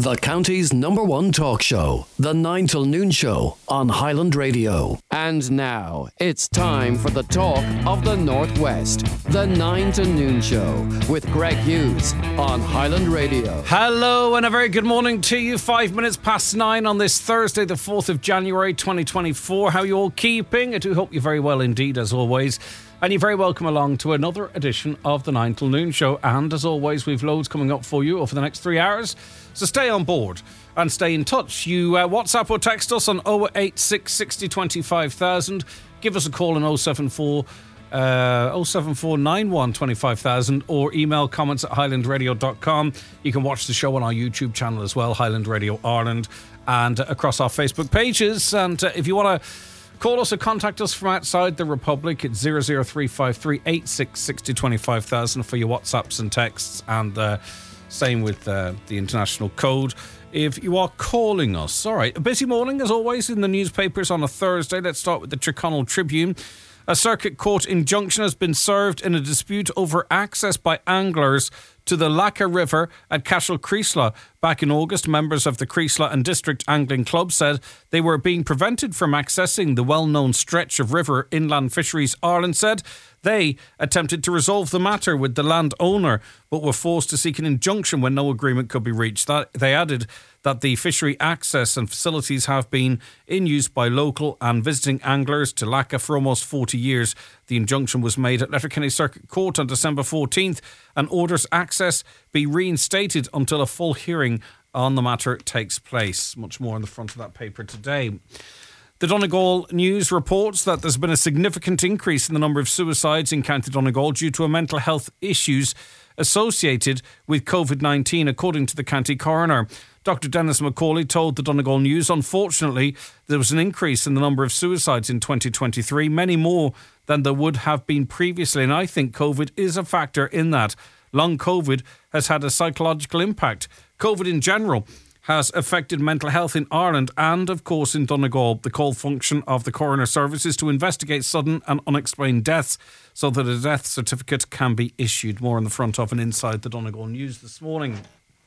The county's #1 talk show, The 9 till Noon Show on Highland Radio. And now, it's time for the talk of the Northwest, The 9 till Noon Show with Greg Hughes on Highland Radio. Hello and a very good morning to you. 5 minutes past 9 on this Thursday, the 4th of January 2024. How are you all keeping? I do hope you're very well indeed, as always. And you're very welcome along to another edition of the 9 till Noon Show. And as always, we've loads coming up for you over the next 3 hours. So stay on board and stay in touch. You WhatsApp or text us on 086 60 25,000. Give us a call on 074 91 25,000 or email comments at highlandradio.com. You can watch the show on our YouTube channel as well, Highland Radio Ireland, and across our Facebook pages. And if you want to call us or contact us from outside the Republic, it's 00353 86 60 25,000 for your WhatsApps and texts, and same with the international code if you are calling us. All right, a busy morning as always in the newspapers on a Thursday. Let's start with the Tyrconnell Tribune. A circuit court injunction has been served in a dispute over access by anglers to the Lacca River at Cashel Creeslough. Back in August, members of the Creeslough and District Angling Club said they were being prevented from accessing the well-known stretch of river. Inland Fisheries Ireland said they attempted to resolve the matter with the landowner, but were forced to seek an injunction when no agreement could be reached. They added that the fishery access and facilities have been in use by local and visiting anglers to Lacca for almost 40 years. The injunction was made at Letterkenny Circuit Court on December 14th and orders access be reinstated until a full hearing on the matter takes place. Much more on the front of that paper today. The Donegal News reports that there's been a significant increase in the number of suicides in County Donegal due to mental health issues associated with COVID-19, according to the county coroner. Dr. Dennis McCauley told the Donegal News, unfortunately, there was an increase in the number of suicides in 2023, many more than there would have been previously, and I think COVID is a factor in that. Long COVID has had a psychological impact. COVID in general has affected mental health in Ireland and, of course, in Donegal. The call function of the coroner service is to investigate sudden and unexplained deaths so that a death certificate can be issued. More on the front of and inside the Donegal News this morning.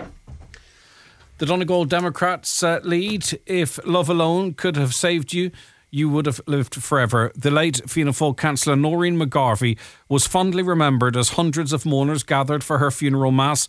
The Donegal Democrats lead, if love alone could have saved you, you would have lived forever. The late Fianna Fáil councillor Noreen McGarvey was fondly remembered as hundreds of mourners gathered for her funeral mass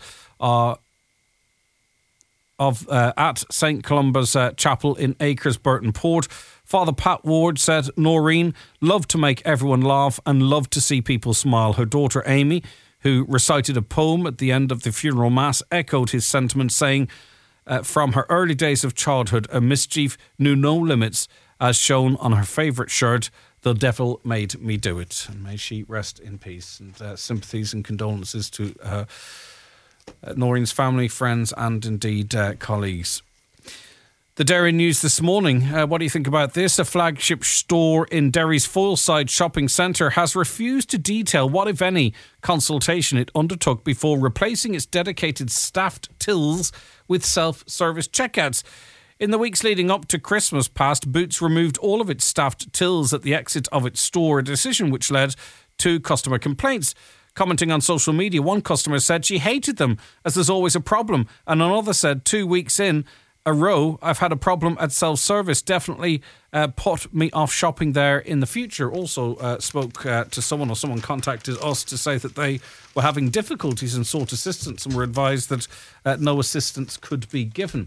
at St Columba's Chapel in Acres, Burton Port. Father Pat Ward said Noreen loved to make everyone laugh and loved to see people smile. Her daughter Amy, who recited a poem at the end of the funeral mass, echoed his sentiment, saying, from her early days of childhood, a mischief knew no limits, as shown on her favourite shirt, "The Devil Made Me Do It." And may she rest in peace. And sympathies and condolences to Noreen's family, friends and indeed colleagues. The Derry News this morning. What do you think about this? A flagship store in Derry's Foyleside Shopping Centre has refused to detail what, if any, consultation it undertook before replacing its dedicated staffed tills with self-service checkouts. In the weeks leading up to Christmas past, Boots removed all of its staffed tills at the exit of its store, a decision which led to customer complaints. Commenting on social media, one customer said she hated them as there's always a problem, and another said 2 weeks in a row I've had a problem at self-service, definitely put me off shopping there in the future. Also spoke to someone, or someone contacted us to say that they were having difficulties and sought assistance and were advised that no assistance could be given.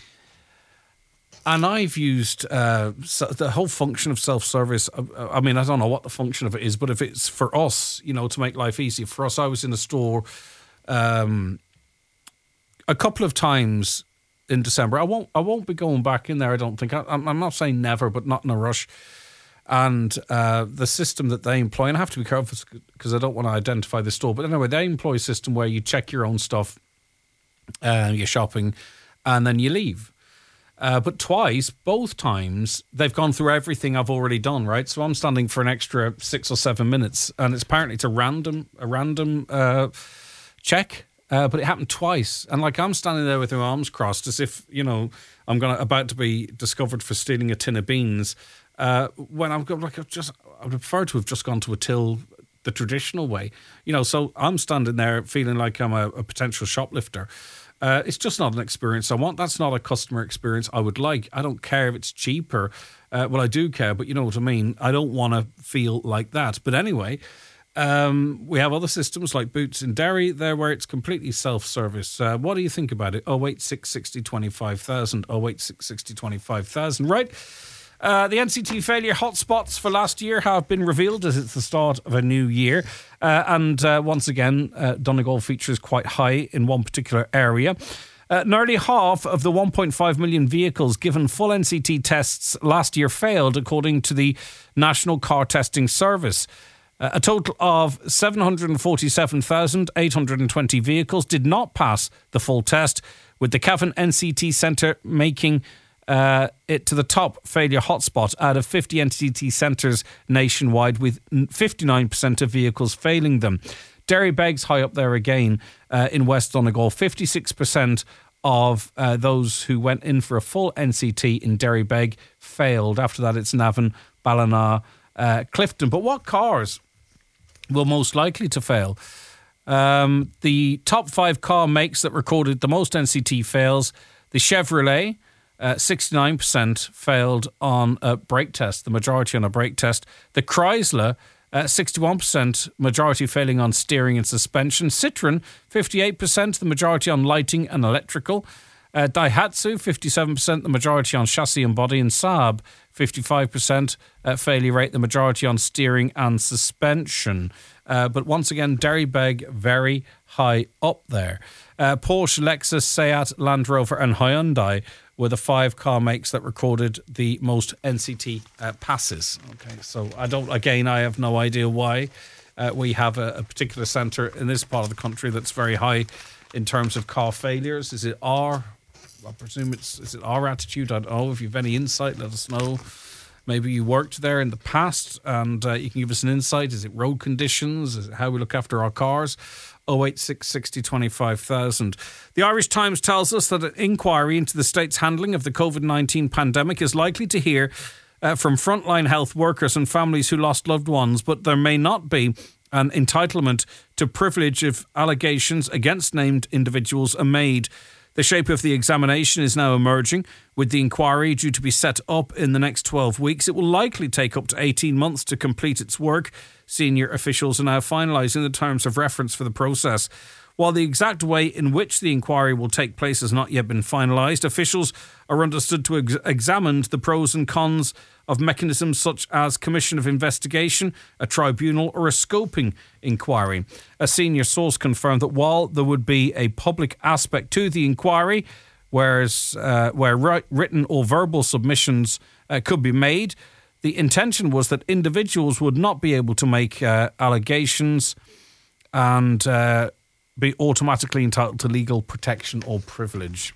And I've used the whole function of self-service. I mean, I don't know what the function of it is, but if it's for us, you know, to make life easier for us, I was in a store a couple of times in December. I won't be going back in there, I don't think. I'm not saying never, but not in a rush. And the system that they employ, and I have to be careful because I don't want to identify the store, but anyway, they employ a system where you check your own stuff, your shopping, and then you leave. But both times, they've gone through everything I've already done, right? So I'm standing for an extra 6 or 7 minutes, and it's apparently a random check. But it happened twice, and like I'm standing there with my arms crossed, as if, you know, I'm about to be discovered for stealing a tin of beans. When I've got I would prefer to have just gone to a till the traditional way, you know. So I'm standing there feeling like I'm a potential shoplifter. It's just not an experience I want. That's not a customer experience I would like. I don't care if it's cheaper. Well, I do care, but you know what I mean. I don't want to feel like that. But anyway, we have other systems like Boots in Derry there where it's completely self-service. What do you think about it? 086 60 25,000, 086 60 25,000. Right. The NCT failure hotspots for last year have been revealed as it's the start of a new year. And once again, Donegal features quite high in one particular area. Nearly half of the 1.5 million vehicles given full NCT tests last year failed, according to the National Car Testing Service. A total of 747,820 vehicles did not pass the full test, with the Cavan NCT Centre making it to the top failure hotspot out of 50 NCT centres nationwide, with 59% of vehicles failing them. Derrybeg's high up there again in West Donegal. 56% of those who went in for a full NCT in Derrybeg failed. After that, it's Navan, Ballina, Clifton. But what cars will most likely to fail? The top 5 car makes that recorded the most NCT fails: the Chevrolet, 69% failed on a brake test, the majority on a brake test. The Chrysler, 61%, majority failing on steering and suspension. Citroen, 58%, the majority on lighting and electrical. Daihatsu, 57%, the majority on chassis and body. And Saab, 55% failure rate, the majority on steering and suspension. But once again, Derrybeg very high up there. Porsche, Lexus, Seat, Land Rover and Hyundai were the 5 car makes that recorded the most NCT passes. Okay, so I have no idea why we have a particular centre in this part of the country that's very high in terms of car failures. Is it I presume is it our attitude? I don't know. If you have any insight, let us know. Maybe you worked there in the past and you can give us an insight. Is it road conditions? Is it how we look after our cars? 086 60 25,000. The Irish Times tells us that an inquiry into the state's handling of the COVID-19 pandemic is likely to hear from frontline health workers and families who lost loved ones, but there may not be an entitlement to privilege if allegations against named individuals are made. The shape of the examination is now emerging, with the inquiry due to be set up in the next 12 weeks. It will likely take up to 18 months to complete its work. Senior officials are now finalising the terms of reference for the process. While the exact way in which the inquiry will take place has not yet been finalised, officials are understood to examine the pros and cons of mechanisms such as commission of investigation, a tribunal or a scoping inquiry. A senior source confirmed that while there would be a public aspect to the inquiry, where written or verbal submissions could be made, the intention was that individuals would not be able to make allegations and be automatically entitled to legal protection or privilege.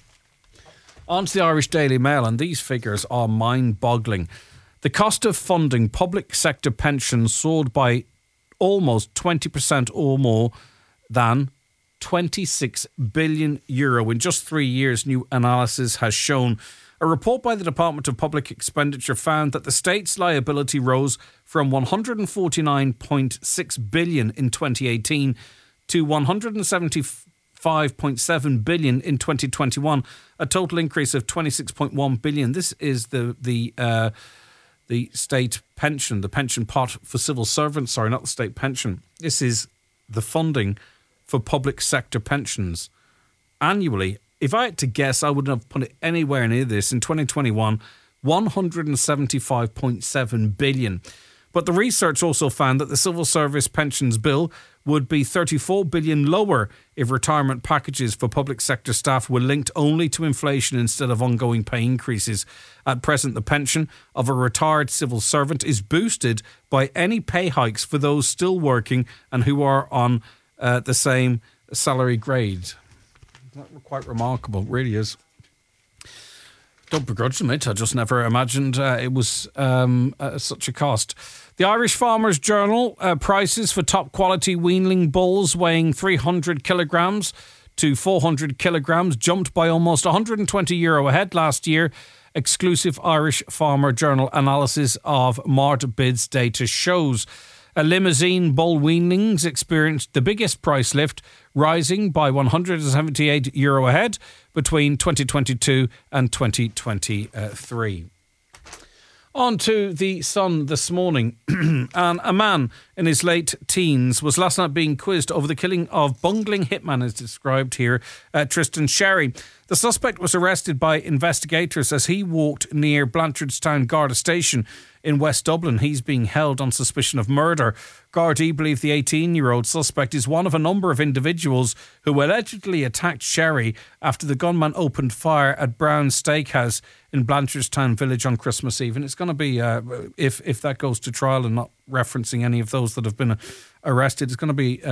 On to the Irish Daily Mail, and these figures are mind-boggling. The cost of funding public sector pensions soared by almost 20% or more than €26 billion in just 3 years, new analysis has shown. A report by the Department of Public Expenditure found that the state's liability rose from €149.6 billion in 2018 to €175.7 billion in 2021, a total increase of €26.1 billion. This is the state pension, the pension pot for civil servants. Sorry, not the state pension. This is the funding for public sector pensions annually. If I had to guess, I wouldn't have put it anywhere near this. In 2021, $175.7 billion. But the research also found that the civil service pensions bill would be $34 billion lower if retirement packages for public sector staff were linked only to inflation instead of ongoing pay increases. At present, the pension of a retired civil servant is boosted by any pay hikes for those still working and who are on the same salary grade. That's quite remarkable, it really is. Don't begrudge them it. I just never imagined it was such a cost. The Irish Farmers Journal prices for top quality weanling bulls weighing 300 kilograms to 400 kilograms jumped by almost €120 ahead last year. Exclusive Irish Farmer Journal analysis of Mart bids data shows. Limousine bull weanlings experienced the biggest price lift, rising by €178 a head between 2022 and 2023. On to the Sun this morning. And a man in his late teens was last night being quizzed over the killing of bungling hitman, as described here, Tristan Sherry. The suspect was arrested by investigators as he walked near Blanchardstown Garda Station in West Dublin. He's being held on suspicion of murder. Gardaí believe the 18-year-old suspect is one of a number of individuals who allegedly attacked Sherry after the gunman opened fire at Brown's Steakhouse in Blanchardstown Village on Christmas Eve. And it's going to be, if that goes to trial and not referencing any of those that have been arrested, it's going to be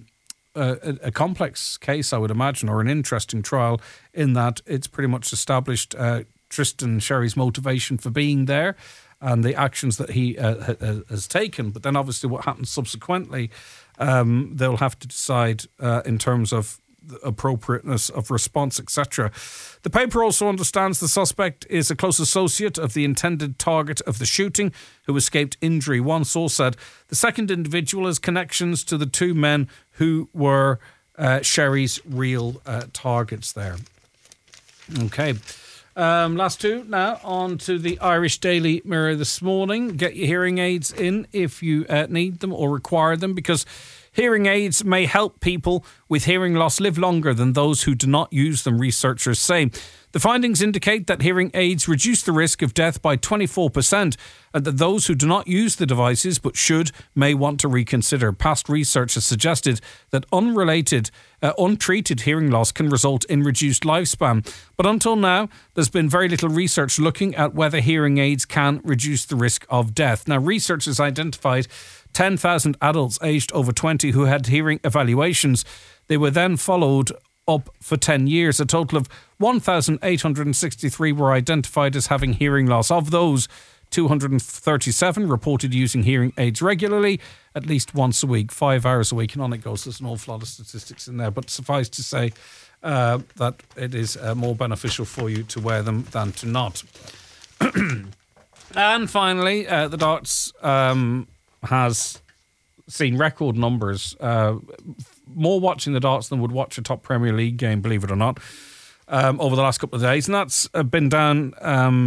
a complex case, I would imagine, or an interesting trial in that it's pretty much established Tristan Sherry's motivation for being there and the actions that he has taken. But then obviously what happens subsequently, they'll have to decide in terms of the appropriateness of response, etc. The paper also understands the suspect is a close associate of the intended target of the shooting who escaped injury. One source said the second individual has connections to the two men who were Sherry's real targets there. Okay. Last two now, on to the Irish Daily Mirror this morning. Get your hearing aids in if you need them or require them, because hearing aids may help people with hearing loss live longer than those who do not use them, researchers say. The findings indicate that hearing aids reduce the risk of death by 24%, and that those who do not use the devices but should may want to reconsider. Past research has suggested that untreated hearing loss can result in reduced lifespan. But until now, there's been very little research looking at whether hearing aids can reduce the risk of death. Now, researchers identified 10,000 adults aged over 20 who had hearing evaluations. They were then followed up for 10 years. A total of 1,863 were identified as having hearing loss. Of those, 237 reported using hearing aids regularly, at least once a week, 5 hours a week, and on it goes. There's an awful lot of statistics in there, but suffice to say that it is more beneficial for you to wear them than to not. And finally, the darts has seen record numbers, more watching the darts than would watch a top Premier League game, believe it or not, over the last couple of days. And that's been down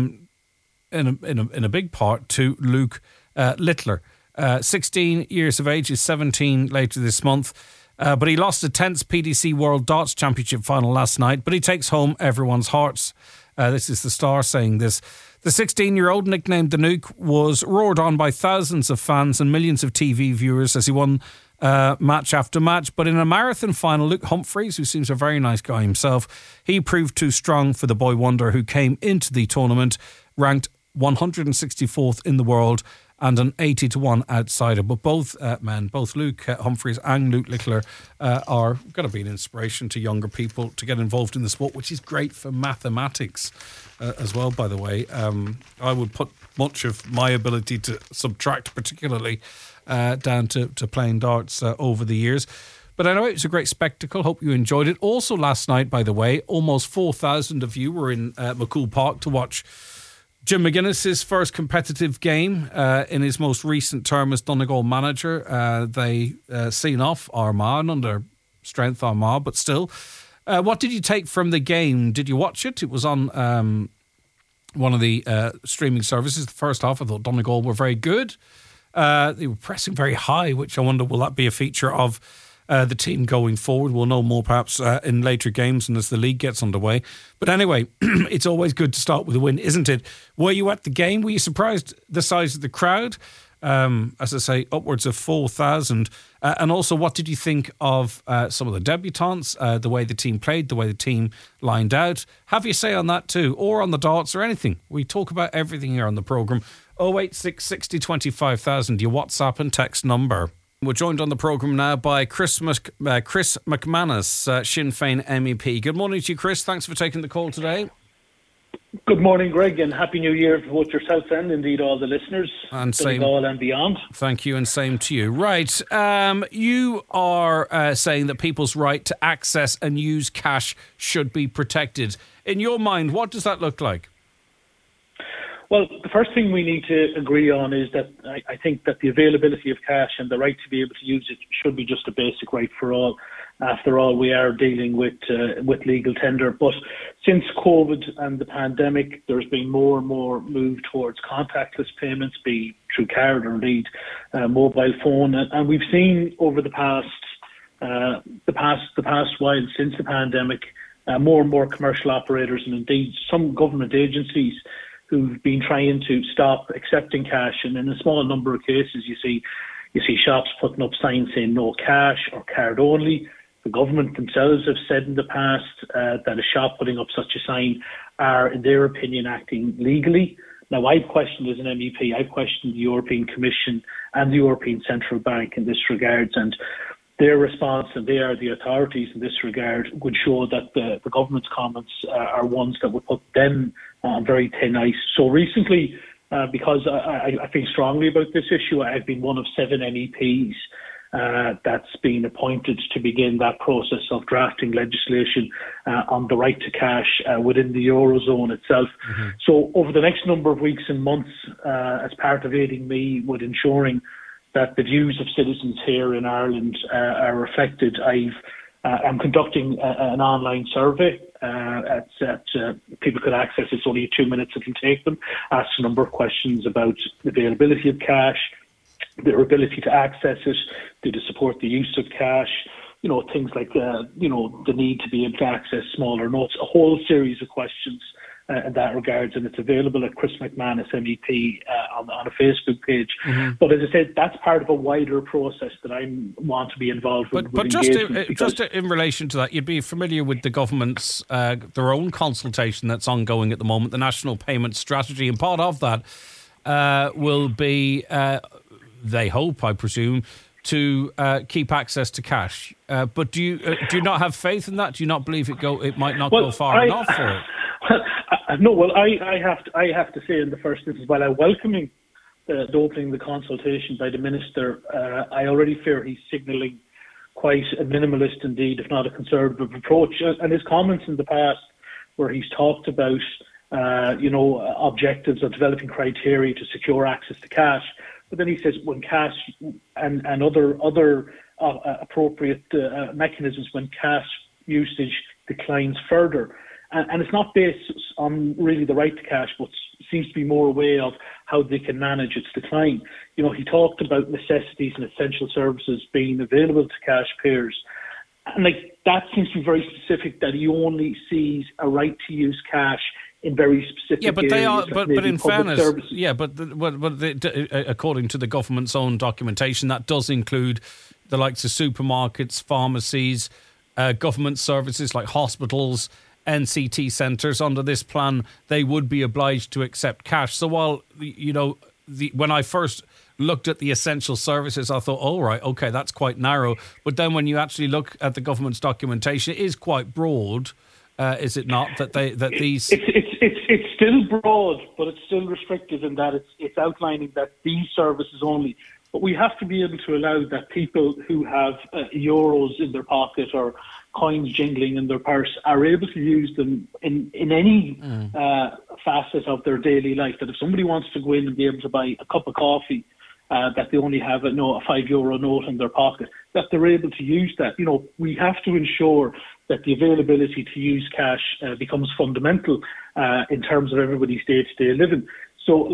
in a big part to Luke Littler. 16 years of age, is 17 later this month. But he lost a tense PDC World Darts Championship final last night, but he takes home everyone's hearts. This is the Star saying this. The 16-year-old, nicknamed the Nuke, was roared on by thousands of fans and millions of TV viewers as he won match after match. But in a marathon final, Luke Humphreys, who seems a very nice guy himself, he proved too strong for the boy wonder who came into the tournament ranked 164th in the world and an 80-1 outsider. But both men, both Luke Humphreys and Luke Littler, are going to be an inspiration to younger people to get involved in the sport, which is great for mathematics as well, by the way. I would put much of my ability to subtract particularly down to playing darts over the years. But anyway, it was a great spectacle. Hope you enjoyed it. Also last night, by the way, almost 4,000 of you were in McCool Park to watch Jim McGuinness's first competitive game in his most recent term as Donegal manager. They seen off Armagh, under strength Armagh, but still. What did you take from the game? Did you watch it? It was on one of the streaming services. The first half, I thought Donegal were very good. They were pressing very high, which I wonder, will that be a feature of the team going forward? We'll know more perhaps in later games and as the league gets underway. But anyway, it's always good to start with a win, isn't it? Were you at the game? Were you surprised the size of the crowd? As I say, upwards of 4,000. And also, what did you think of some of the debutants, the way the team played, the way the team lined out? Have your say on that too, or on the darts or anything. We talk about everything here on the programme. 086 60 25,000, your WhatsApp and text number. We're joined on the programme now by Chris McManus, Sinn Féin MEP. Good morning to you, Chris. Thanks for taking the call today. Good morning, Greg, and Happy New Year to both yourself and indeed all the listeners. And same, all and beyond. Thank you, and same to you. Right, you are saying that people's right to access and use cash should be protected. In your mind, what does that look like? Well, the first thing we need to agree on is that I think that the availability of cash and the right to be able to use it should be just a basic right for all. After all, we are dealing with legal tender. But since COVID and the pandemic, there's been more and more move towards contactless payments, be through card or indeed mobile phone. And we've seen over the past while since the pandemic, more and more commercial operators and indeed some government agencies who've been trying to stop accepting cash, and in a small number of cases you see shops putting up signs saying no cash or card only. The government themselves have said in the past that a shop putting up such a sign are, in their opinion, acting legally. Now, I've questioned as an MEP, I've questioned the European Commission and the European Central Bank in this regard, and their response, and they are the authorities in this regard, would show that the government's comments are ones that would put them on very thin ice. So recently, because I feel strongly about this issue, I've been one of 7 MEPs that's been appointed to begin that process of drafting legislation on the right to cash within the Eurozone itself. Mm-hmm. So over the next number of weeks and months, as part of aiding me with ensuring that the views of citizens here in Ireland are reflected, I'm conducting an online survey that people could access. It's only 2 minutes it can take them. Ask a number of questions about the availability of cash, their ability to access it, do they support the use of cash, things like the need to be able to access smaller notes, a whole series of questions in that regards, and it's available at Chris McManus MEP on a Facebook page. Mm-hmm. But as I said, that's part of a wider process that I want to be involved with. But just in relation to that, you'd be familiar with the government's their own consultation that's ongoing at the moment, the National Payment Strategy, and part of that will be, they hope, I presume, to keep access to cash. But do you not have faith in that? Do you not believe it might not go far enough for it? No, well, I have to say in the first instance, while I'm welcoming the opening of the consultation by the Minister, I already fear he's signalling quite a minimalist indeed, if not a conservative approach. And his comments in the past where he's talked about, objectives of developing criteria to secure access to cash, but then he says when cash and other appropriate mechanisms when cash usage declines further. And it's not based on really the right to cash, but seems to be more a way of how they can manage its decline. He talked about necessities and essential services being available to cash payers. And that seems to be very specific, that he only sees a right to use cash in very specific areas. Yeah, but they are. But in fairness, services. yeah. But according to the government's own documentation, that does include the likes of supermarkets, pharmacies, government services like hospitals, NCT centres. Under this plan, they would be obliged to accept cash. So while when I first looked at the essential services, I thought, oh, right, okay, that's quite narrow. But then when you actually look at the government's documentation, it is quite broad. Is it not that these? It's still broad, but it's still restrictive in that it's outlining that these services only. But we have to be able to allow that people who have euros in their pocket or coins jingling in their purse are able to use them in any facet of their daily life. That if somebody wants to go in and be able to buy a cup of coffee, that they only have a €5 note in their pocket, that they're able to use that. We have to ensure that the availability to use cash becomes fundamental in terms of everybody's day-to-day living. So,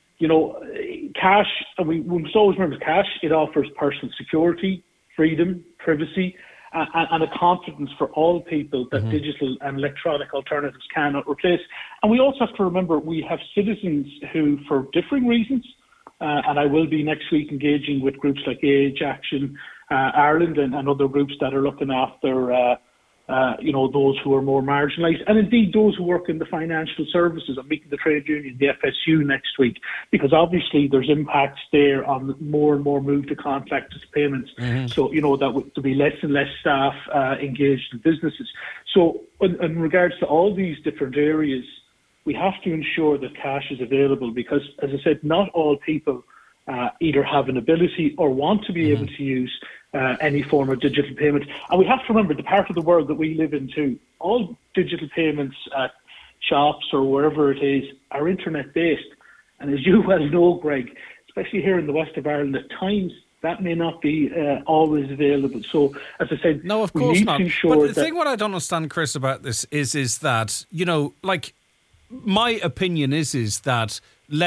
cash, and we must always remember cash, it offers personal security, freedom, privacy, and a confidence for all people that digital and electronic alternatives cannot replace. And we also have to remember we have citizens who, for differing reasons, and I will be next week engaging with groups like Age Action Ireland and other groups that are looking after those who are more marginalised, and indeed those who work in the financial services. I'm meeting the trade union, the FSU, next week, because obviously there's impacts there on more and more move to contactless payments. So, that there'll be less and less staff engaged in businesses. So in regards to all these different areas, we have to ensure that cash is available because, as I said, not all people either have an ability or want to be able to use any form of digital payment. And we have to remember the part of the world that we live in too. All digital payments at shops or wherever it is are internet-based. And as you well know, Greg, especially here in the west of Ireland, at times that may not be always available. So, as I said, no, of we course need not. to ensure But the that... thing what I don't understand, Chris, about this is that, like, my opinion is that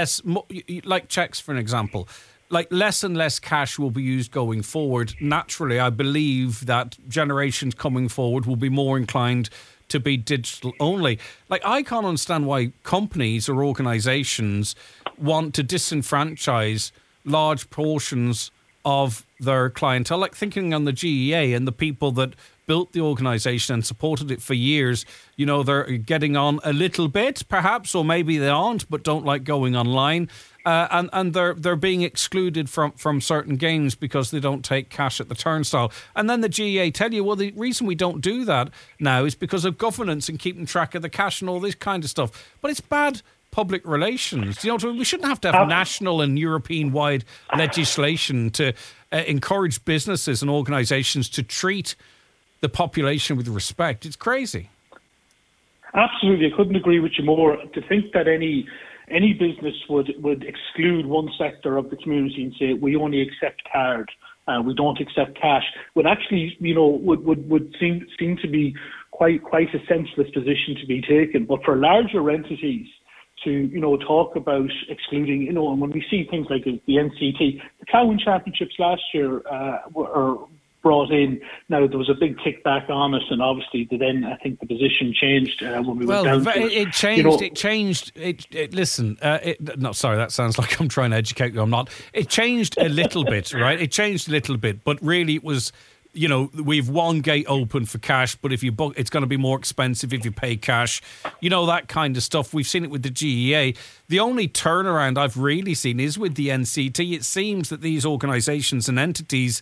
like checks, for an example, like less and less cash will be used going forward. Naturally, I believe that generations coming forward will be more inclined to be digital only. Like, I can't understand why companies or organisations want to disenfranchise large portions of their clientele. Like, thinking on the GEA and the people that built the organisation and supported it for years, they're getting on a little bit, perhaps, or maybe they aren't, but don't like going online. And they're being excluded from certain games because they don't take cash at the turnstile. And then the GEA tell you, well, the reason we don't do that now is because of governance and keeping track of the cash and all this kind of stuff. But it's bad public relations. We shouldn't have to have national and European-wide legislation to encourage businesses and organisations to treat the population with respect. It's crazy. Absolutely, I couldn't agree with you more. To think that any business would exclude one sector of the community and say we only accept card, we don't accept cash, would actually, would seem to be quite a senseless position to be taken. But for larger entities to, talk about excluding, and when we see things like the NCT, the Cowan Championships last year were brought in. Now, there was a big kickback on it, and obviously then I think the position changed when we went down to it. It changed. Listen, no, sorry, that sounds like I'm trying to educate you. I'm not. It changed a little bit, right? It changed a little bit, but really it was, we've one gate open for cash, but if you book, it's going to be more expensive if you pay cash. That kind of stuff. We've seen it with the GEA. The only turnaround I've really seen is with the NCT. It seems that these organisations and entities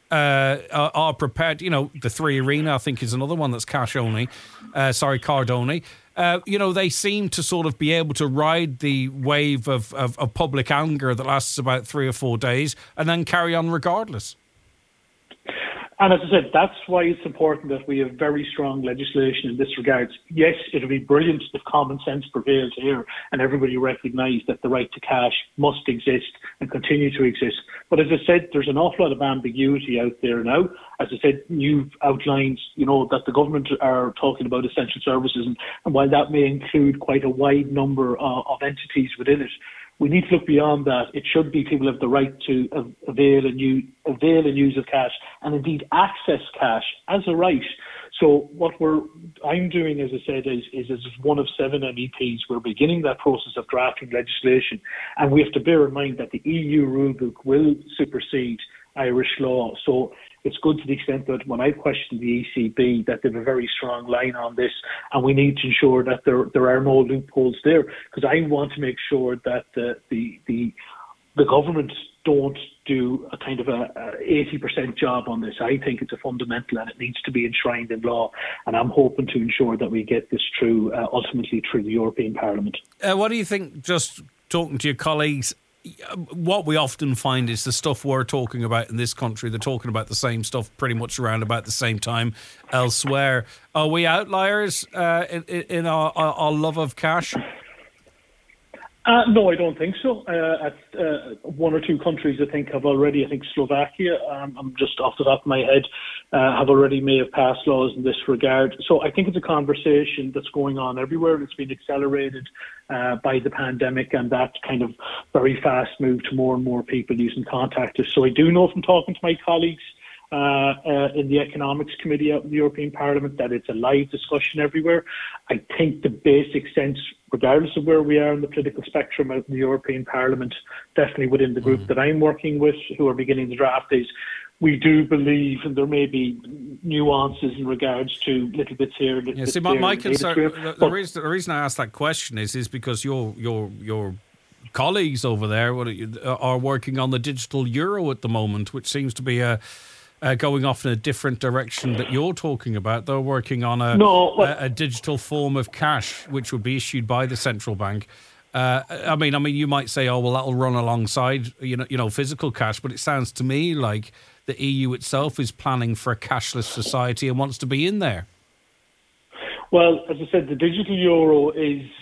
are prepared. The Three Arena, I think, is another one that's cash only. Card only. They seem to sort of be able to ride the wave of public anger that lasts about 3 or 4 days and then carry on regardless. And as I said, that's why it's important that we have very strong legislation in this regard. Yes, it would be brilliant if common sense prevails here and everybody recognised that the right to cash must exist and continue to exist. But as I said, there's an awful lot of ambiguity out there now. As I said, you've outlined, that the government are talking about essential services, and while that may include quite a wide number of entities within it, we need to look beyond that. It should be people have the right to avail and use of cash, and indeed access cash as a right. So what I'm doing, as I said, is as one of 7 MEPs, we're beginning that process of drafting legislation, and we have to bear in mind that the EU rulebook will supersede Irish law. So it's good to the extent that when I question the ECB, that they have a very strong line on this, and we need to ensure that there are no loopholes there, because I want to make sure that the government don't do a kind of a 80% job on this. I think it's a fundamental and it needs to be enshrined in law, and I'm hoping to ensure that we get this through, ultimately through the European Parliament. What do you think, just talking to your colleagues, what we often find is the stuff we're talking about in this country, they're talking about the same stuff pretty much around about the same time elsewhere. Are we outliers in our love of cash? No, I don't think so. 1 or 2 countries, I think Slovakia, I'm just off the top of my head, may have passed laws in this regard. So I think it's a conversation that's going on everywhere. It's been accelerated by the pandemic and that kind of very fast move to more and more people using contactless. So I do know from talking to my colleagues in the Economics Committee out in the European Parliament that it's a live discussion everywhere. I think the basic sense, regardless of where we are in the political spectrum out in the European Parliament, definitely within the group that I'm working with, who are beginning the draft, is we do believe, and there may be nuances in regards to little bits here, little bits there. My concern, the reason I asked that question is because your colleagues over there are working on the digital euro at the moment, which seems to be going off in a different direction that you're talking about. They're working on a digital form of cash, which would be issued by the central bank. I mean, you might say, oh, well, that'll run alongside, physical cash. But it sounds to me like the EU itself is planning for a cashless society and wants to be in there. Well, as I said, the digital euro is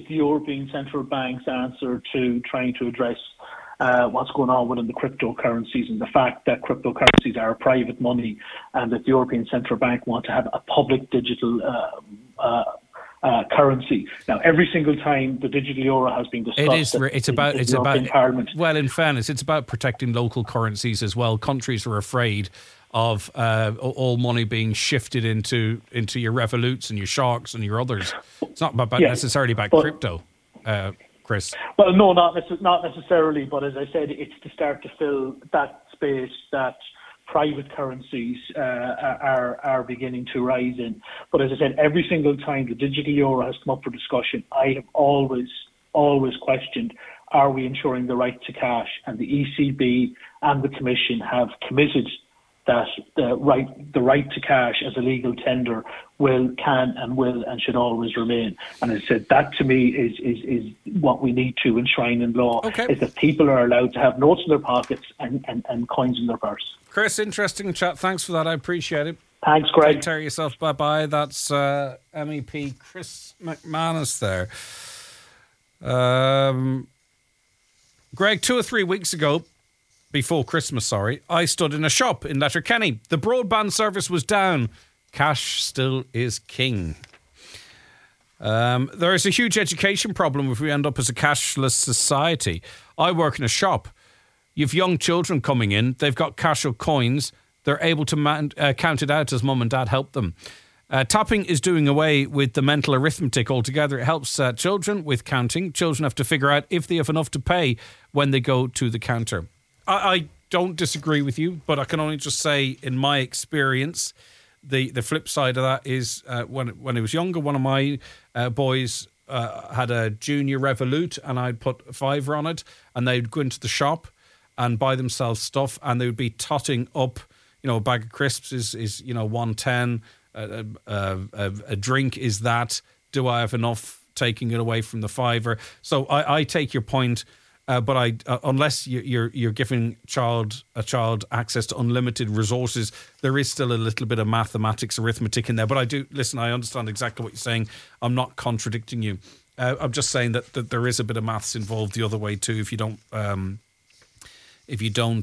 the European Central Bank's answer to trying to address what's going on within the cryptocurrencies and the fact that cryptocurrencies are private money and that the European Central Bank want to have a public digital currency. Now, every single time the digital euro has been discussed, it's about Parliament. Well, in fairness, it's about protecting local currencies as well. Countries are afraid of all money being shifted into your Revoluts and your Sharks and your others. It's not necessarily about crypto, Chris. Well, no, not necessarily. But as I said, it's to start to fill that space that private currencies are beginning to rise in. But as I said, every single time the digital euro has come up for discussion, I have always questioned, are we ensuring the right to cash? And the ECB and the Commission have committed that the right to cash as a legal tender will and should always remain. And as I said, that to me is what we need to enshrine in law, is that people are allowed to have notes in their pockets and coins in their purse. Chris, interesting chat. Thanks for that. I appreciate it. Thanks, Greg. Take care of yourself. Bye-bye. That's MEP Chris McManus there. Greg, 2 or 3 weeks ago, before Christmas, I stood in a shop in Letterkenny. The broadband service was down. Cash still is king. There is a huge education problem if we end up as a cashless society. I work in a shop. You've young children coming in. They've got cash or coins. They're able to count it out as mum and dad help them. Tapping is doing away with the mental arithmetic altogether. It helps children with counting. Children have to figure out if they have enough to pay when they go to the counter. I don't disagree with you, but I can only just say, in my experience, the flip side of that is when I was younger, one of my boys had a junior Revolut, and I'd put a £5 on it, and they'd go into the shop and buy themselves stuff, and they would be totting up, a bag of crisps is £1.10, a drink is that. Do I have enough? Taking it away from the £5. So I take your point. But unless you're giving a child access to unlimited resources, there is still a little bit of mathematics, arithmetic in there. But I understand exactly what you're saying. I'm not contradicting you. I'm just saying that there is a bit of maths involved the other way too. If you don't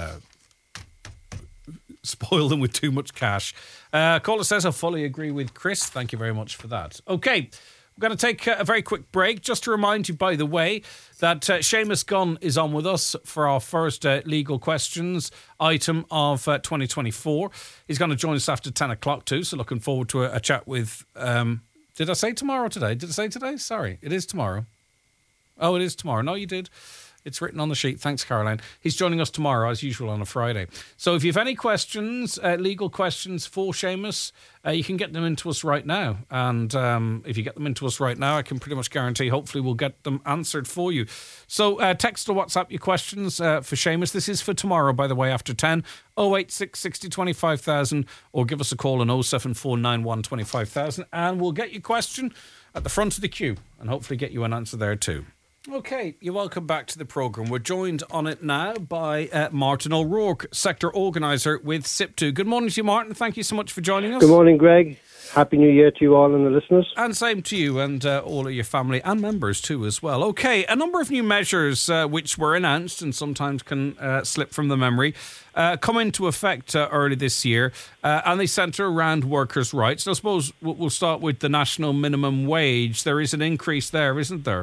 spoil them with too much cash. Caller says, I fully agree with Chris. Thank you very much for that. Okay. We're going to take a very quick break. Just to remind you, by the way, that Seamus Gunn is on with us for our first legal questions item of 2024. He's going to join us after 10 o'clock too, so looking forward to a chat with... did I say tomorrow today? Did I say today? Sorry, it is tomorrow. Oh, it is tomorrow. No, you did. It's written on the sheet. Thanks, Caroline. He's joining us tomorrow, as usual, on a Friday. So if you have any questions, legal questions for Seamus, you can get them into us right now. And if you get them into us right now, I can pretty much guarantee, hopefully, we'll get them answered for you. So text or WhatsApp your questions for Seamus. This is for tomorrow, by the way, after 10, 086 60 25,000, or give us a call on 07491 25,000, and we'll get your question at the front of the queue and hopefully get you an answer there too. Okay, you're welcome back to the programme. We're joined on it now by Martin O'Rourke, Sector Organiser with SIPTU. Good morning to you, Martin. Thank you so much for joining us. Good morning, Greg. Happy New Year to you all and the listeners. And same to you and all of your family and members too as well. Okay, a number of new measures which were announced and sometimes can slip from the memory come into effect early this year, and they centre around workers' rights. And I suppose we'll start with the national minimum wage. There is an increase there, isn't there?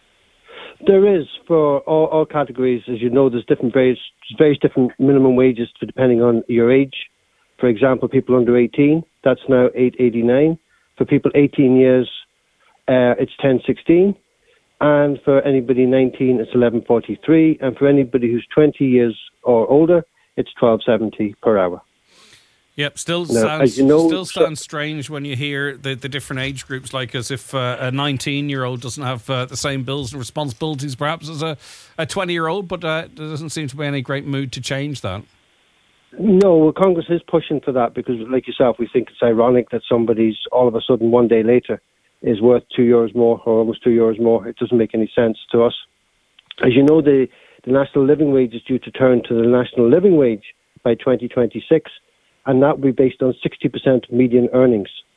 There is, for all categories. As you know, there's various different minimum wages depending on your age. For example, people under 18, that's now $8.89. For people 18 years, it's $10.16. And for anybody 19, it's $11.43. And for anybody who's 20 years or older, it's $12.70 per hour. Yep, still sounds strange when you hear the different age groups, like as if a 19-year-old doesn't have the same bills and responsibilities perhaps as a 20-year-old, but there doesn't seem to be any great mood to change that. No, well, Congress is pushing for that because, like yourself, we think it's ironic that somebody's all of a sudden 1 day later is worth €2 more or almost €2 more. It doesn't make any sense to us. As you know, the national living wage is due to turn to the national living wage by 2026. And that will be based on 60% of median earnings.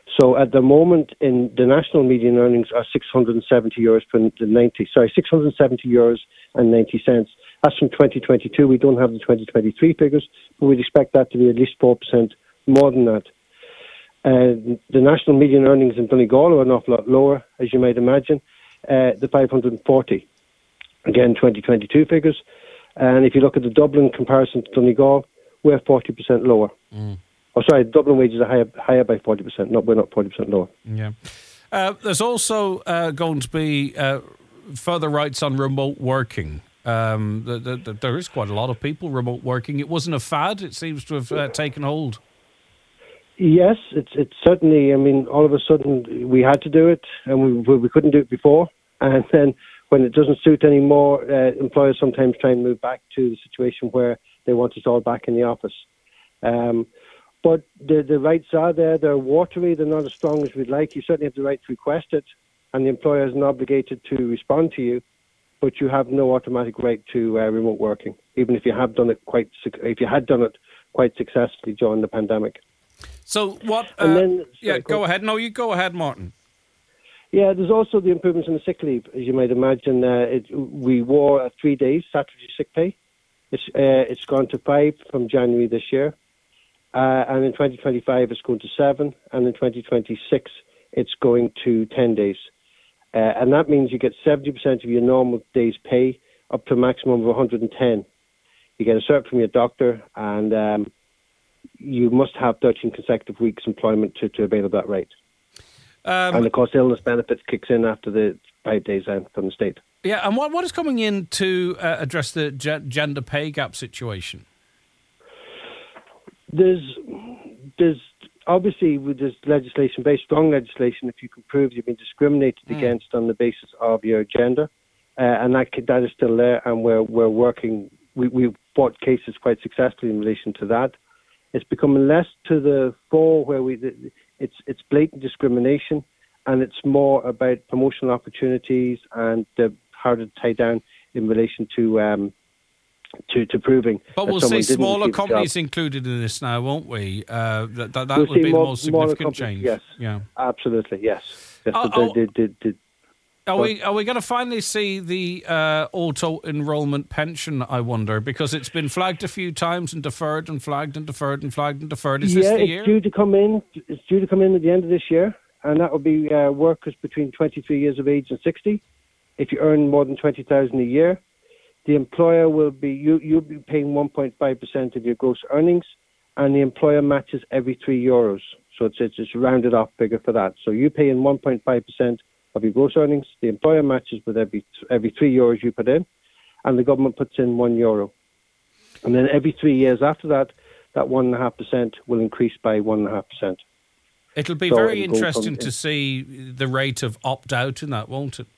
So at the moment, in the national median earnings are €670 per 90. Sorry, €670 and 90 cents. That's from 2022. We don't have the 2023 figures, but we'd expect that to be at least 4% more than that. The national median earnings in Donegal are an awful lot lower, as you might imagine. The 540, again 2022 figures. And if you look at the Dublin comparison to Donegal, we're 40% lower. Oh, sorry, Dublin wages are higher by 40%. No, we're not 40% lower. Yeah. There's also going to be further rights on remote working. There is quite a lot of people remote working. It wasn't a fad. It seems to have taken hold. Yes, it's certainly. I mean, all of a sudden we had to do it, and we couldn't do it before. And then when it doesn't suit anymore, employers sometimes try and move back to the situation where they want us all back in the office. But the rights are there. They're watery. They're not as strong as we'd like. You certainly have the right to request it, and the employer isn't obligated to respond to you. But you have no automatic right to remote working, even if you have done it quite successfully during the pandemic. So what? Go ahead. No, you go ahead, Martin. Yeah, there's also the improvements in the sick leave, as you might imagine. We wore 3 days statutory sick pay. It's gone to 5 from January this year. And in 2025, it's going to 7. And in 2026, it's going to 10 days. And that means you get 70% of your normal day's pay up to a maximum of 110. You get a cert from your doctor, and you must have 13 consecutive weeks' employment to avail of that right. And, of course, illness benefits kicks in after the 5 days out from the state. Yeah, and what is coming in to address the gender pay gap situation? There's obviously, with this legislation, very strong legislation, if you can prove you've been discriminated against on the basis of your gender, and that is still there, and we're working. We've fought cases quite successfully in relation to that. It's becoming less to the fore where it's blatant discrimination, and it's more about promotional opportunities and harder to tie down in relation to proving. But we'll see smaller companies included in this now, won't we? That would be the most significant change. Yes, yeah, absolutely, yes. Are we going to finally see the auto enrolment pension? I wonder, because it's been flagged a few times and deferred and flagged and deferred and flagged and deferred. Is this the year? It's due to come in. It's due to come in at the end of this year, and that will be workers between 23 years of age and 60. If you earn more than $20,000 a year, the employer will be you'll be paying 1.5% of your gross earnings, and the employer matches every €3. So it's a rounded off figure for that. So you pay in 1.5% of your gross earnings. The employer matches with every €3 you put in, and the government puts in €1. And then every 3 years after that, that 1.5% will increase by 1.5%. It'll be very interesting to see the rate of opt-out in that, won't it?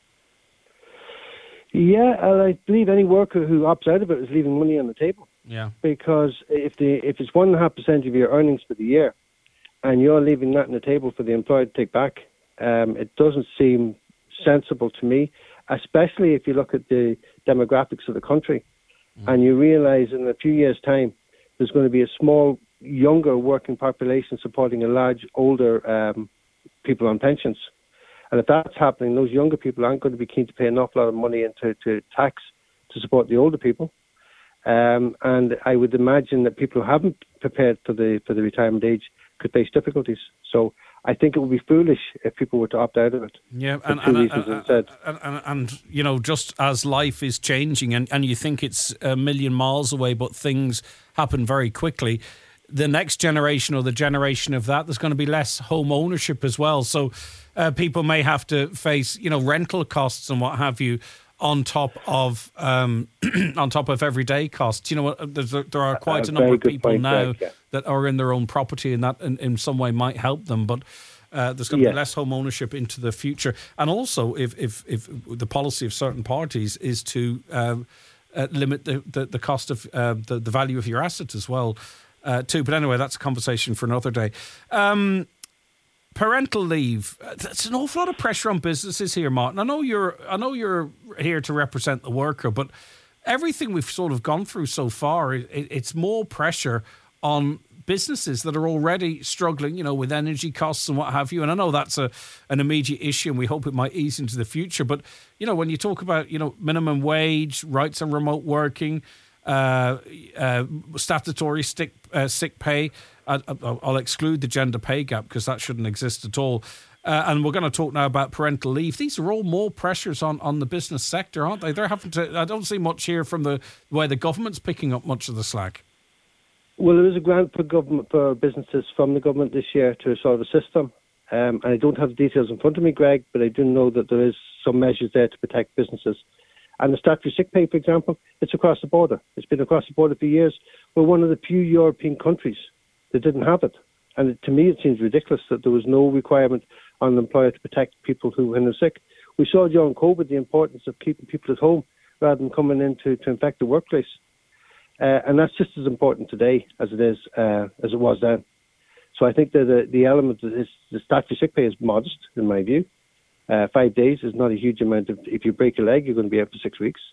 Yeah, I believe any worker who opts out of it is leaving money on the table. Yeah. Because if it's 1.5% of your earnings for the year, and you're leaving that on the table for the employer to take back, it doesn't seem sensible to me, especially if you look at the demographics of the country, and you realise in a few years' time there's going to be a small, younger working population supporting a large, older people on pensions. And if that's happening, those younger people aren't going to be keen to pay an awful lot of money into tax to support the older people. And I would imagine that people who haven't prepared for the retirement age could face difficulties. So I think it would be foolish if people were to opt out of it. Yeah, and you know, just as life is changing, and you think it's a million miles away, but things happen very quickly. The next generation or the generation of that, there's going to be less home ownership as well. So people may have to face, rental costs and what have you on top of everyday costs. There are quite a number of people now that are in their own property, and that in some way might help them. But there's going to be less home ownership into the future. And also, if the policy of certain parties is to limit the cost of the value of your assets as well. Too, but anyway, that's a conversation for another day. Parental leave. That's an awful lot of pressure on businesses here, Martin. I know you're here to represent the worker, but everything we've sort of gone through so far, it's more pressure on businesses that are already struggling, with energy costs and what have you. And I know that's an immediate issue, and we hope it might ease into the future. But, when you talk about, minimum wage, rights on remote working, statutory sick pay, I'll exclude the gender pay gap because that shouldn't exist at all. And we're going to talk now about parental leave. These are all more pressures on the business sector, aren't they? They're having to. I don't see much here from the way the government's picking up much of the slack. Well, there is a grant for businesses from the government this year to sort of a system. And I don't have the details in front of me, Greg, but I do know that there is some measures there to protect businesses. And the statutory sick pay, for example, it's across the border. It's been across the border for years. We're one of the few European countries that didn't have it. And to me, it seems ridiculous that there was no requirement on the employer to protect people who were sick. We saw during COVID the importance of keeping people at home rather than coming in to infect the workplace. And that's just as important today as it was then. So I think that the element is the statutory sick pay is modest, in my view. 5 days is not a huge amount. If you break a leg, you're going to be out for 6 weeks.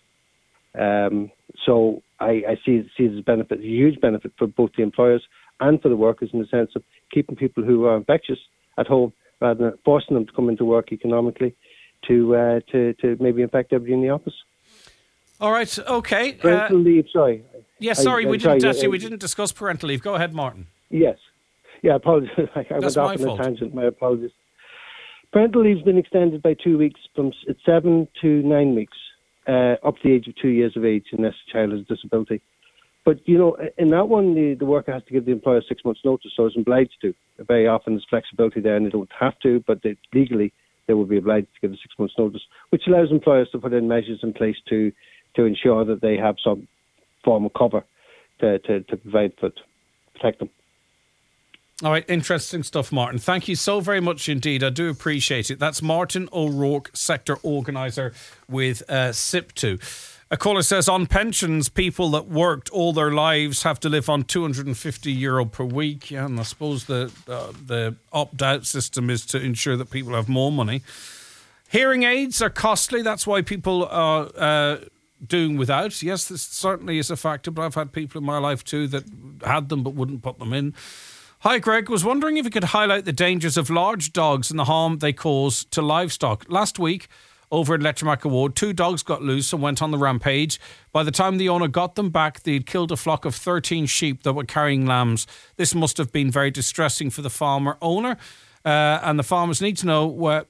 So I see it as a huge benefit for both the employers and for the workers in the sense of keeping people who are infectious at home rather than forcing them to come into work economically to maybe infect everybody in the office. All right, okay. Parental leave, sorry. Yes, sorry, we didn't discuss parental leave. Go ahead, Martin. Yes. Yeah, apologies. I went off on a tangent. My apologies. Parental leave has been extended by 2 weeks from 7 to 9 weeks, up to the age of 2 years of age, unless the child has a disability. But, in that one, the worker has to give the employer 6 months' notice, so it's obliged to. Very often there's flexibility there, and they don't have to, but legally they will be obliged to give a 6 months' notice, which allows employers to put in measures in place to ensure that they have some form of cover to provide to protect them. All right, interesting stuff, Martin. Thank you so very much indeed. I do appreciate it. That's Martin O'Rourke, Sector Organiser with SIPTU. A caller says, on pensions, people that worked all their lives have to live on €250 per week. Yeah, and I suppose the opt-out system is to ensure that people have more money. Hearing aids are costly. That's why people are doing without. Yes, this certainly is a factor, but I've had people in my life too that had them but wouldn't put them in. Hi, Greg. Was wondering if you could highlight the dangers of large dogs and the harm they cause to livestock. Last week, over at Lettermack Award, 2 dogs got loose and went on the rampage. By the time the owner got them back, they'd killed a flock of 13 sheep that were carrying lambs. This must have been very distressing for the farmer owner. And the farmers need to know where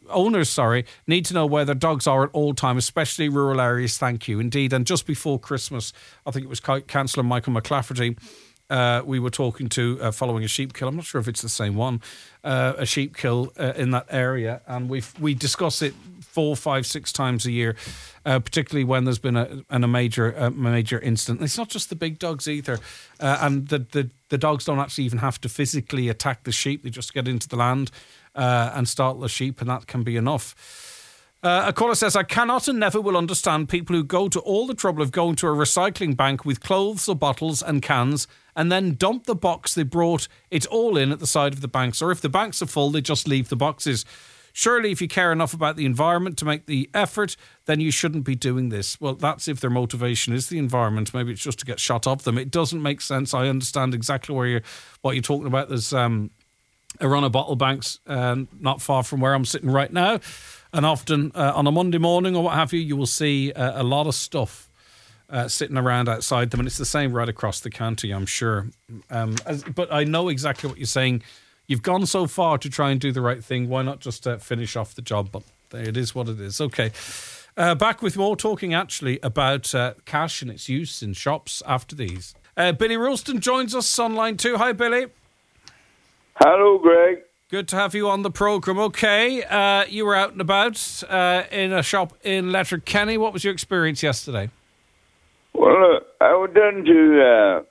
their dogs are at all times, especially rural areas. Thank you. Indeed. And just before Christmas, I think it was Councillor Michael McClafferty, we were talking to following a sheep kill. I'm not sure if it's the same one, a sheep kill in that area. And we discuss it 4, 5, 6 times a year, particularly when there's been a major incident. And it's not just the big dogs either. And the dogs don't actually even have to physically attack the sheep. They just get into the land and startle the sheep, and that can be enough. A caller says, I cannot and never will understand people who go to all the trouble of going to a recycling bank with clothes or bottles and cans and then dump the box they brought it all in at the side of the banks. Or if the banks are full, they just leave the boxes. Surely if you care enough about the environment to make the effort, then you shouldn't be doing this. Well, that's if their motivation is the environment. Maybe it's just to get shot of them. It doesn't make sense. I understand exactly what you're talking about. There's a run of bottle banks not far from where I'm sitting right now. And often on a Monday morning or what have you, you will see a lot of stuff sitting around outside them. And it's the same right across the county, I'm sure. But I know exactly what you're saying. You've gone so far to try and do the right thing. Why not just finish off the job? But it is what it is. Okay. Back with more talking actually about cash and its use in shops after these. Billy Ralston joins us on line 2. Hi, Billy. Hello, Greg. Good to have you on the programme. Okay, you were out and about in a shop in Letterkenny. What was your experience yesterday? Well, I went down to,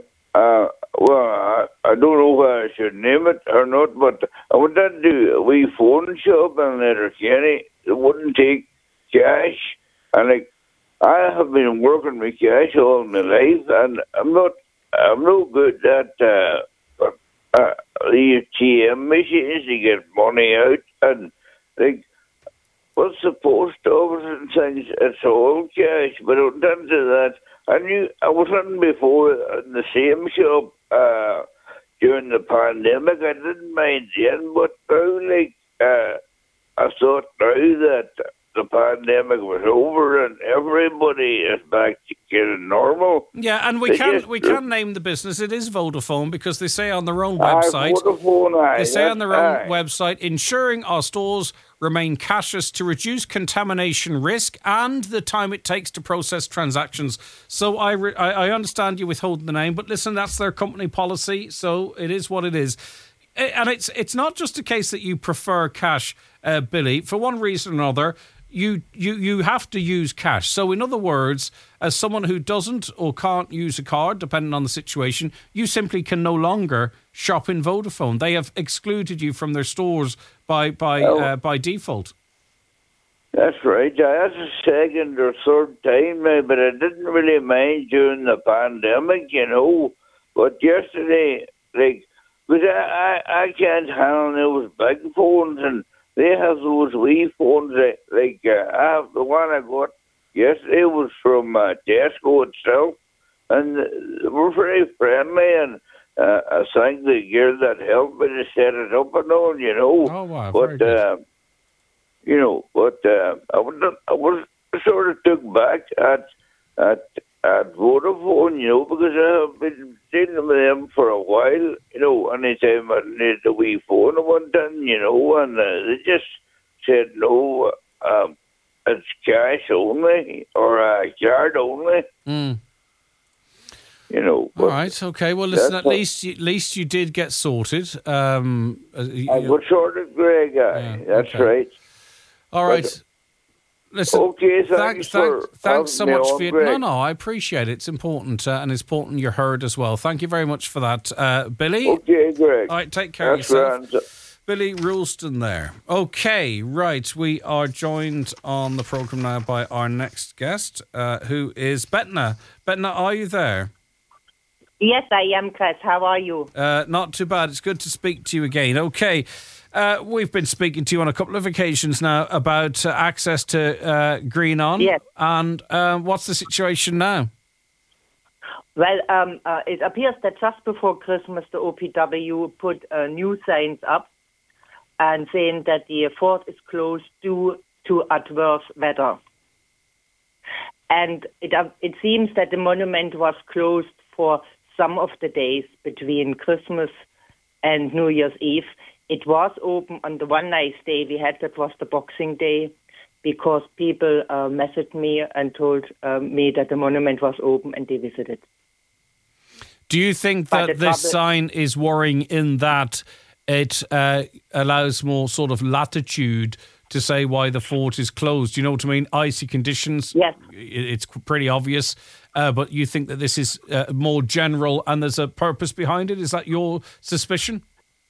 I don't know whether I should name it or not, but I went down to a wee phone shop in Letterkenny. They wouldn't take cash. And I have been working with cash all my life, and I'm no good at the ATM machines to get money out, and what's the post office and things, it's all cash, but I went into that. I was in before in the same shop, during the pandemic, I didn't mind then, but now, I thought now that the pandemic was over and everybody is back to getting normal. Yeah, and we can name the business. It is Vodafone because they say on their own website. Vodafone, they say on their own website, ensuring our stores remain cashless to reduce contamination risk and the time it takes to process transactions. So I understand you withholding the name, but listen, that's their company policy, so it is what it is. And it's not just a case that you prefer cash, Billy. For one reason or another, you have to use cash. So in other words, as someone who doesn't or can't use a card, depending on the situation, you simply can no longer shop in Vodafone. They have excluded you from their stores by default. That's right. That's the second or third time now, but I didn't really mind during the pandemic, But yesterday, but I can't handle those big phones, and they have those wee phones. I have the one I got yesterday was from Tesco itself, and they were very friendly, and I thank the girl that helped me to set it up and all, Oh, wow, but very good. I was sort of took back at Vodafone, because I have been dealing with them for a while, anytime I need a wee phone I want done, and they just said, no, it's cash only, or card only. All right, okay. Well, listen, at least you did get sorted. I got sorted, Greg. That's okay. Right. All right. Listen, okay, thanks so much for your... No, I appreciate it. It's important, and it's important you're heard as well. Thank you very much for that, Billy. Okay, Greg. All right, take care of yourself. Billy Rulston there. Okay, right. We are joined on the programme now by our next guest, who is Betna. Betna, are you there? Yes, I am, Chris. How are you? Not too bad. It's good to speak to you again. Okay. We've been speaking to you on a couple of occasions now about access to Green On. Yes. And what's the situation now? Well, it appears that just before Christmas, the OPW put new signs up and saying that the fort is closed due to adverse weather. And it seems that the monument was closed for some of the days between Christmas and New Year's Eve. It was open on the one nice day we had, that was the Boxing Day, because people messaged me and told me that the monument was open and they visited. Do you think that this sign is worrying in that it allows more sort of latitude to say why the fort is closed? Do you know what I mean? Icy conditions. Yes. It's pretty obvious. But you think that this is more general and there's a purpose behind it? Is that your suspicion?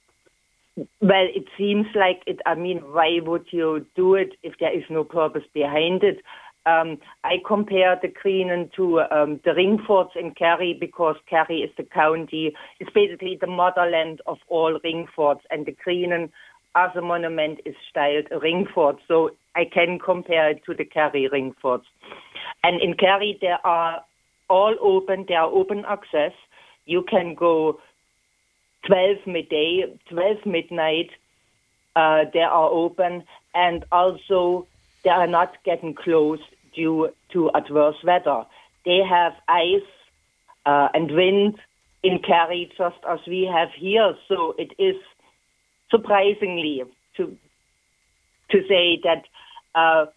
Well, it seems like it. I mean, why would you do it if there is no purpose behind it? I compare the Greenan to the ring forts in Kerry, because Kerry is the county. It's basically the motherland of all ring forts, and the Greenan as a monument is styled a ring fort. So I can compare it to the Kerry ring forts. And in Kerry, they are all open. They are open access. You can go 12 midday, 12 midnight, they are open, and also they are not getting closed due to adverse weather. They have ice and wind in Kerry, just as we have here, so it is surprisingly to say that our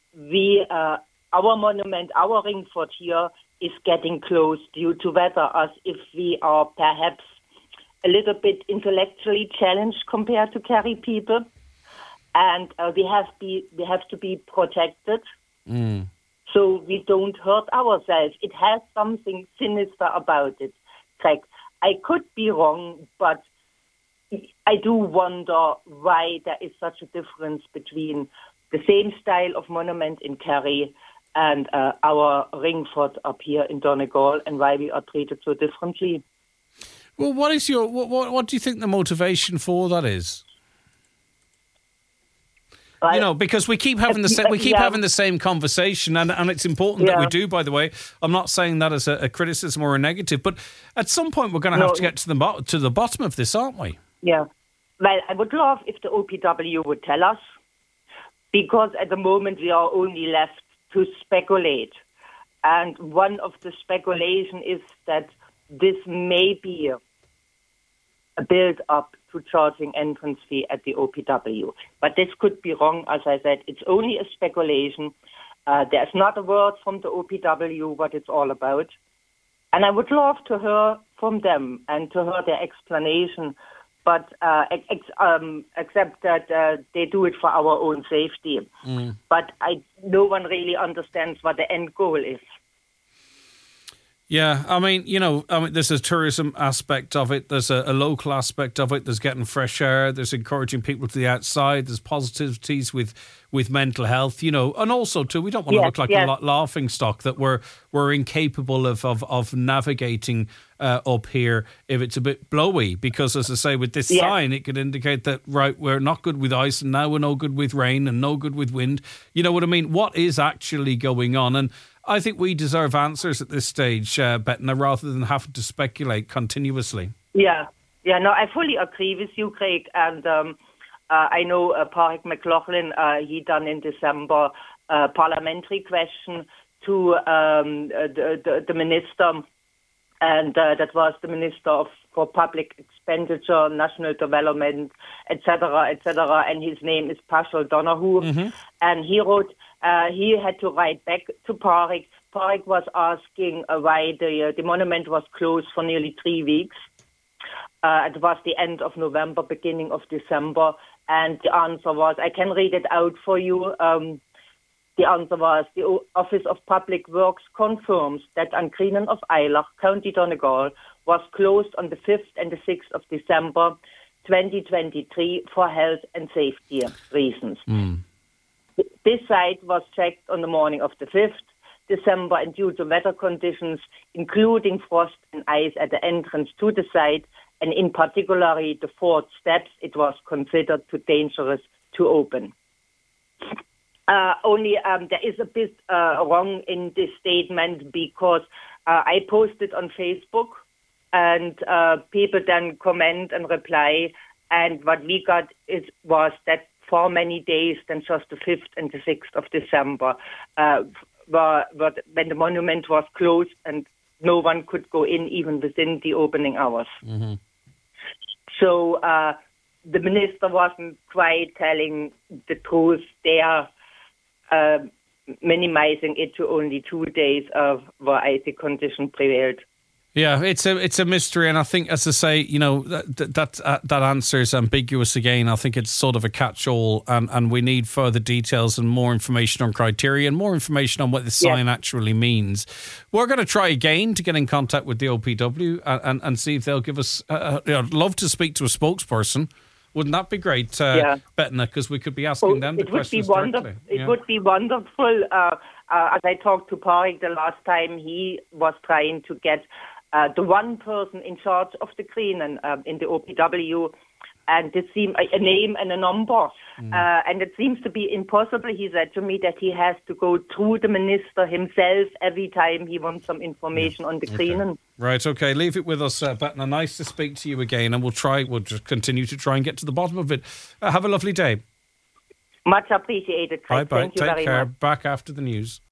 monument, our ring fort here, is getting closed due to weather, as if we are perhaps a little bit intellectually challenged compared to Kerry people, and we have to be protected, so we don't hurt ourselves. It has something sinister about it. Like, I could be wrong, but I do wonder why there is such a difference between the same style of monument in Kerry and our ring fort up here in Donegal, and why we are treated so differently. Well, what do you think the motivation for that is? You know, because we keep having having the same conversation, and it's important that we do. By the way, I'm not saying that as a criticism or a negative, but at some point we're going to have to get to the bottom of this, aren't we? Yeah. Well, I would love if the OPW would tell us, because at the moment we are only left to speculate, and one of the speculation is that this may be a build-up to charging entrance fee at the OPW. But this could be wrong. As I said, it's only a speculation. There's not a word from the OPW what it's all about. And I would love to hear from them and to hear their explanation, but except that they do it for our own safety. But no one really understands what the end goal is. Yeah, I mean, there's a tourism aspect of it. There's a local aspect of it. There's getting fresh air. There's encouraging people to the outside. There's positivities with mental health, and also too, we don't want to look like a laughing stock that we're incapable of navigating up here if it's a bit blowy. Because as I say, with this sign, it could indicate that we're not good with ice, and now we're no good with rain, and no good with wind. You know what I mean? What is actually going on? And I think we deserve answers at this stage, Betna, rather than having to speculate continuously. No, I fully agree with you, Craig. And I know Pádraig McLaughlin, he done in December a parliamentary question to the minister, and that was the Minister for Public Expenditure, National Development, etc., and his name is Paschal Donoghue. And he wrote, he had to write back to Pádraig. Pádraig was asking why the monument was closed for nearly 3 weeks. It was the end of November, beginning of December, and the answer was, I can read it out for you. The answer was, the Office of Public Works confirms that An Crianan of Islay, County Donegal, was closed on the 5th and the 6th of December 2023 for health and safety reasons. This site was checked on the morning of the 5th December, and due to weather conditions, including frost and ice at the entrance to the site, and in particular the 4th steps, it was considered too dangerous to open. Only there is a bit wrong in this statement, because I posted on Facebook, and people then comment and reply, and what we got was that for many days than just the 5th and the 6th of December, when the monument was closed and no one could go in even within the opening hours. So the minister wasn't quite telling the truth there, minimizing it to only 2 days of where the condition prevailed. Yeah, it's a mystery, and I think, as I say, that answer is ambiguous again. I think it's sort of a catch-all, and we need further details and more information on criteria and more information on what the sign actually means. We're going to try again to get in contact with the OPW and see if they'll give us. I'd love to speak to a spokesperson. Wouldn't that be great, Betna? Because we could be asking them the questions directly. It would be wonderful. As I talked to Pádraig the last time, he was trying to get the one person in charge of the Crianan in the OPW, and it seemed a name and a number. And it seems to be impossible, he said to me, that he has to go through the minister himself every time he wants some information on the Crianan. Right, okay, leave it with us, Betna. Nice to speak to you again, and we'll just continue to try and get to the bottom of it. Have a lovely day. Much appreciated, Craig. Bye-bye. Thank you Take very care. much. Back after the news.